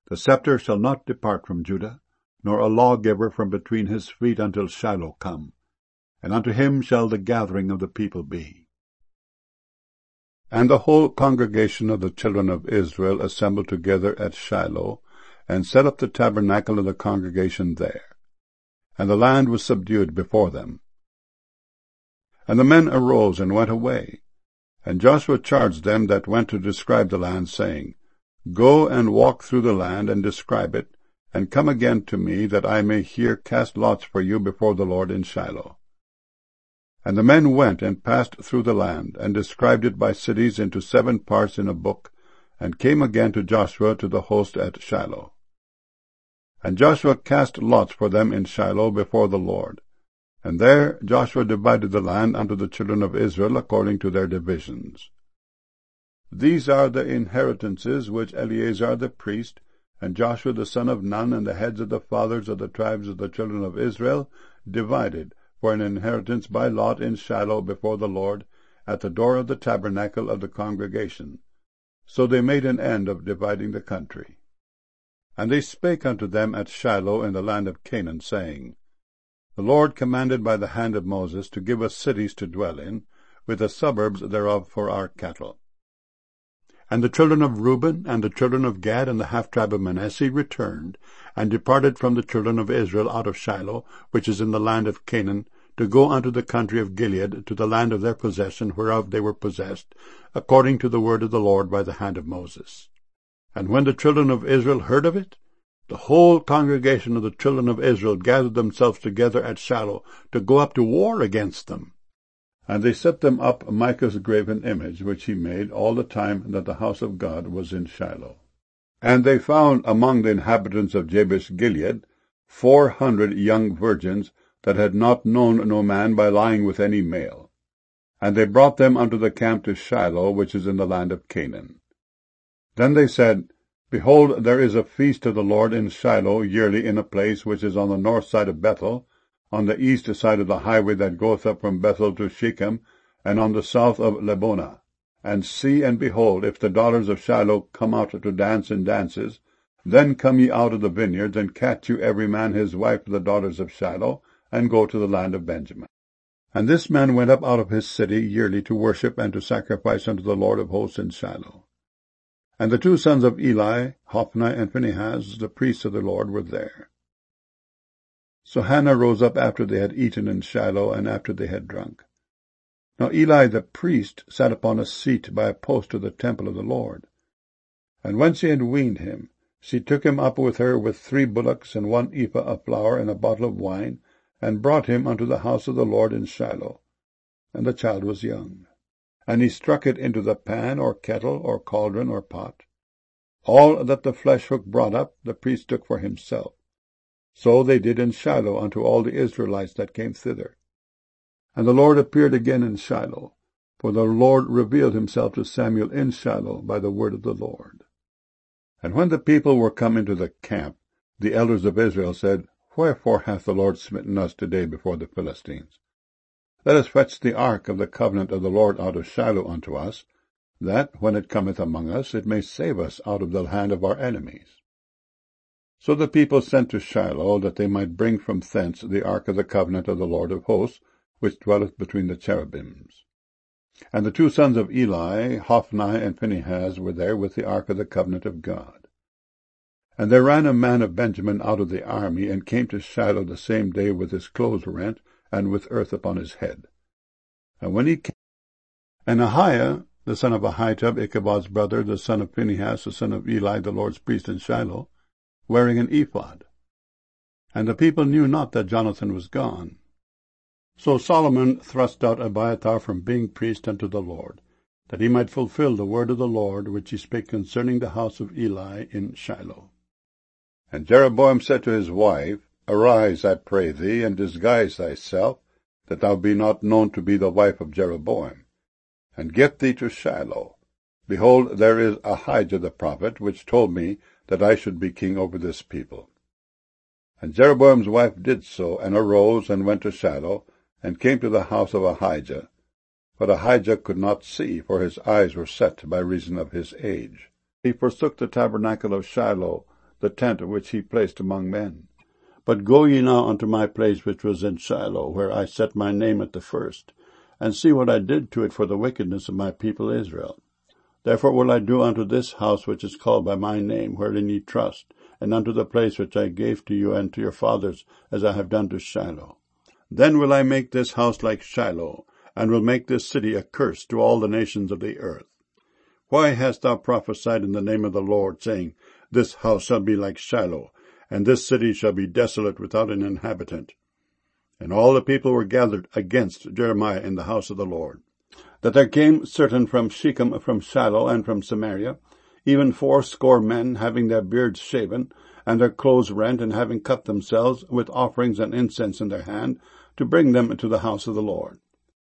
The scepter shall not depart from Judah, nor a lawgiver from between his feet until Shiloh come, and unto him shall the gathering of the people be. And the whole congregation of the children of Israel assembled together at Shiloh, and set up the tabernacle of the congregation there. And the land was subdued before them. And the men arose and went away. And Joshua charged them that went to describe the land, saying, Go and walk through the land, and describe it, and come again to me, that I may here cast lots for you before the Lord in Shiloh. And the men went and passed through the land, and described it by cities into 7 parts in a book, and came again to Joshua to the host at Shiloh. And Joshua cast lots for them in Shiloh before the Lord. And there Joshua divided the land unto the children of Israel according to their divisions. These are the inheritances which Eleazar the priest, and Joshua the son of Nun, and the heads of the fathers of the tribes of the children of Israel, divided for an inheritance by lot in Shiloh before the Lord, at the door of the tabernacle of the congregation. So they made an end of dividing the country. And they spake unto them at Shiloh in the land of Canaan, saying, The Lord commanded by the hand of Moses to give us cities to dwell in, with the suburbs thereof for our cattle. And the children of Reuben, and the children of Gad, and the half-tribe of Manasseh returned, and departed from the children of Israel out of Shiloh, which is in the land of Canaan, to go unto the country of Gilead, to the land of their possession, whereof they were possessed, according to the word of the Lord by the hand of Moses. And when the children of Israel heard of it, the whole congregation of the children of Israel gathered themselves together at Shiloh to go up to war against them. And they set them up Micah's graven image, which he made all the time that the house of God was in Shiloh. And they found among the inhabitants of Jabesh Gilead 400 young virgins that had not known no man by lying with any male. And they brought them unto the camp to Shiloh, which is in the land of Canaan. Then they said, Behold, there is a feast of the Lord in Shiloh yearly in a place which is on the north side of Bethel, on the east side of the highway that goeth up from Bethel to Shechem, and on the south of Lebonah. And see and behold, if the daughters of Shiloh come out to dance in dances, then come ye out of the vineyards, and catch you every man his wife to the daughters of Shiloh, and go to the land of Benjamin. And this man went up out of his city yearly to worship and to sacrifice unto the Lord of hosts in Shiloh. And the 2 sons of Eli, Hophni and Phinehas, the priests of the Lord, were there. So Hannah rose up after they had eaten in Shiloh, and after they had drunk. Now Eli the priest sat upon a seat by a post of the temple of the Lord. And when she had weaned him, she took him up with her with 3 bullocks and 1 ephah of flour and a bottle of wine, and brought him unto the house of the Lord in Shiloh. And the child was young. And he struck it into the pan, or kettle, or cauldron, or pot. All that the flesh hook brought up, the priest took for himself. So they did in Shiloh unto all the Israelites that came thither. And the Lord appeared again in Shiloh, for the Lord revealed himself to Samuel in Shiloh by the word of the Lord. And when the people were come into the camp, the elders of Israel said, Wherefore hath the Lord smitten us today before the Philistines? Let us fetch the ark of the covenant of the Lord out of Shiloh unto us, that, when it cometh among us, it may save us out of the hand of our enemies. So the people sent to Shiloh, that they might bring from thence the ark of the covenant of the Lord of hosts, which dwelleth between the cherubims. And the 2 sons of Eli, Hophni and Phinehas, were there with the ark of the covenant of God. And there ran a man of Benjamin out of the army, and came to Shiloh the same day with his clothes rent, and with earth upon his head. And when he came, and Ahiah, the son of Ahitub, Ichabod's brother, the son of Phinehas, the son of Eli, the Lord's priest in Shiloh, wearing an ephod. And the people knew not that Jonathan was gone. So Solomon thrust out Abiathar from being priest unto the Lord, that he might fulfill the word of the Lord, which he spake concerning the house of Eli in Shiloh. And Jeroboam said to his wife, Arise, I pray thee, and disguise thyself, that thou be not known to be the wife of Jeroboam, and get thee to Shiloh. Behold, there is Ahijah the prophet, which told me that I should be king over this people. And Jeroboam's wife did so, and arose, and went to Shiloh, and came to the house of Ahijah. But Ahijah could not see, for his eyes were set by reason of his age. He forsook the tabernacle of Shiloh, the tent which he placed among men. But go ye now unto my place which was in Shiloh, where I set my name at the first, and see what I did to it for the wickedness of my people Israel. Therefore will I do unto this house which is called by my name, wherein ye trust, and unto the place which I gave to you and to your fathers, as I have done to Shiloh. Then will I make this house like Shiloh, and will make this city a curse to all the nations of the earth. Why hast thou prophesied in the name of the Lord, saying, This house shall be like Shiloh, and this city shall be desolate without an inhabitant? And all the people were gathered against Jeremiah in the house of the Lord. That there came certain from Shechem, from Shiloh, and from Samaria, even 80 men, having their beards shaven, and their clothes rent, and having cut themselves, with offerings and incense in their hand, to bring them to the house of the Lord.